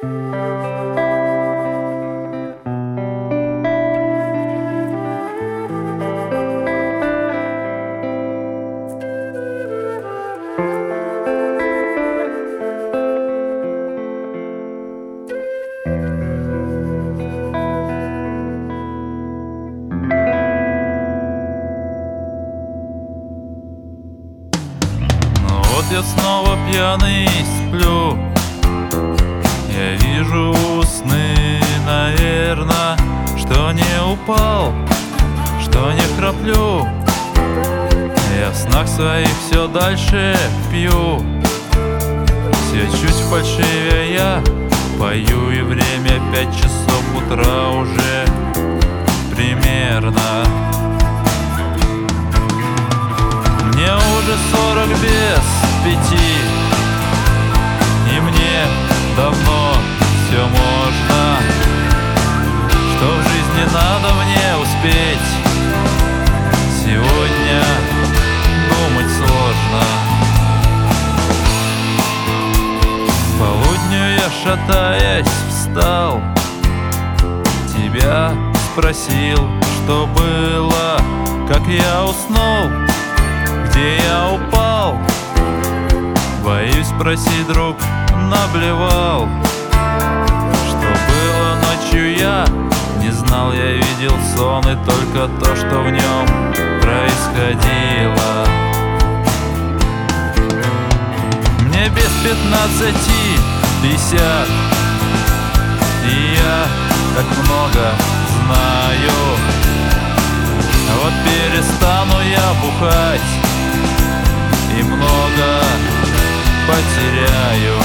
Вот я снова пьяный сплю, я вижу сны, наверно, что не упал, что не храплю. Я в снах своих все дальше пью, все чуть фальшивее я пою, и время 5 часов утра уже примерно. Мне уже 40 без 5, и мне давно все можно. Что в жизни надо мне успеть, сегодня думать сложно. К полудню я, шатаясь, встал, тебя спросил, что было, как я уснул, где я упал. Боюсь спросить, друг, наблевал. Что было ночью, я не знал, я видел сон и только то, что в нем происходило. Мне без 15:50, и я так много знаю. Вот перестану я бухать и много потеряю.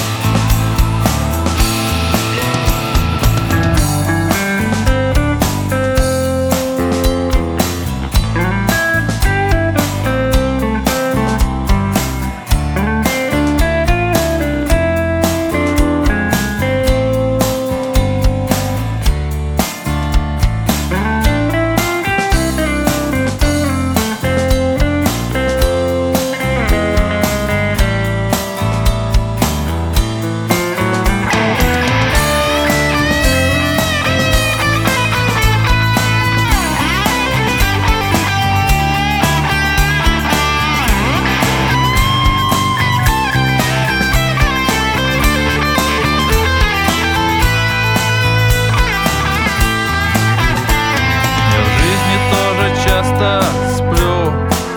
Сплю,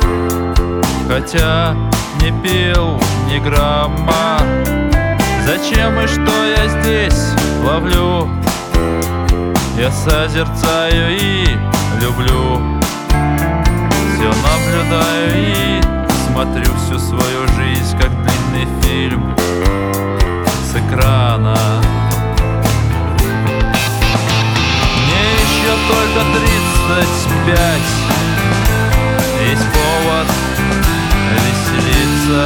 хотя не пил ни грамма. Зачем и что я здесь ловлю? Я созерцаю и люблю, все наблюдаю и смотрю всю свою жизнь, как длинный фильм с экрана. Мне еще только 35, есть повод веселиться.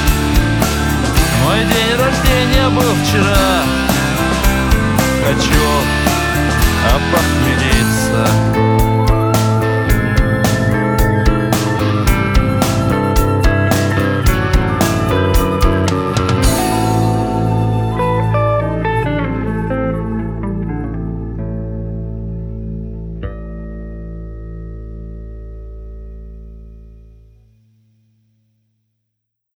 Мой день рождения был вчера, хочу опохмелиться.